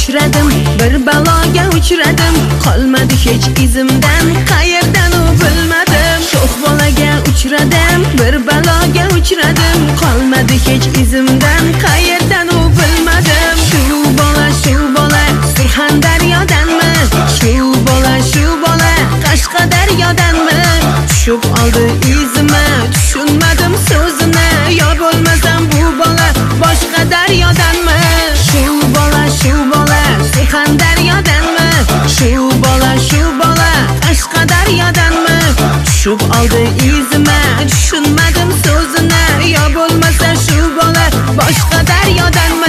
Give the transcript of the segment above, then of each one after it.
uchradim, bir baloga uchradim, qolmadi hech izimdan, qayerdan u bilmadim. Sho'x bolaga uchradim, bir baloga uchradim, qolmadi hech izimdan, qayerdan u bilmadim. Shu bola Surxondaryodanmi? Shu bola Qashqadaryodanmi? Tushib oldi izimni, tushunmadim so'zini, yo bo'lmasam bu bola boshqa daryodanmi? Shu bola Surxondaryodanmi? Shu bola Qashqadaryodanmi? Tushib oldi izimni, tushunmadim so'zini, yo bo'lmasa shu bola boshqa daryodanmi?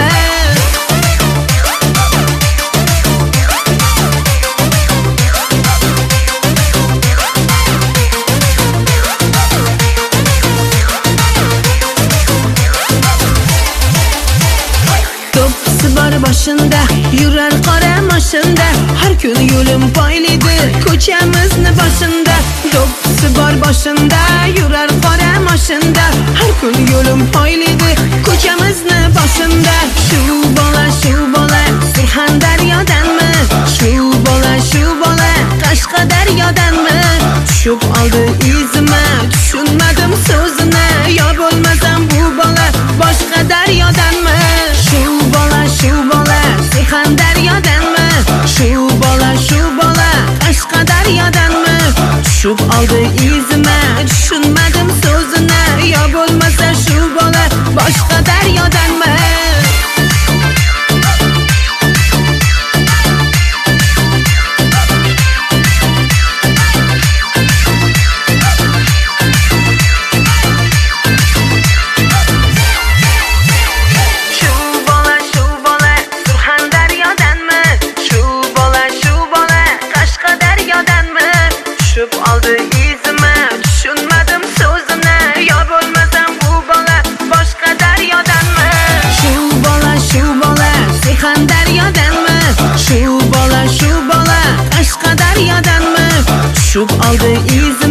Boshында yurar qora mashinda, har kun yo'lim poylidi ko'chamizni boshida. Do'ppisi bor boshында yurar qora mashinda, har kun yo'lim poylidi ko'chamizni boshida. Shu bola Surxondaryodanmi? Shu bola Qashqadaryodanmi? Tushib oldi izimni, tushunmadim so'zini, yo bo'lmasam bu bola boshqa daryodanmi? Shu bola Surxondaryodanmi? Shu bola Qashqadaryodanmi? Tushib oldi izimni, tushunmadim so'zini, yo bo'lmasa shu bola boshqa daryodanmi? Tushib oldi izimni, tushunmadim so'zini, yo bo'lmasam bu bola boshqa daryodanmi? Shu bola Surxondaryodanmi? Shu bola Qashqadaryodanmi? Tushib oldi izimni,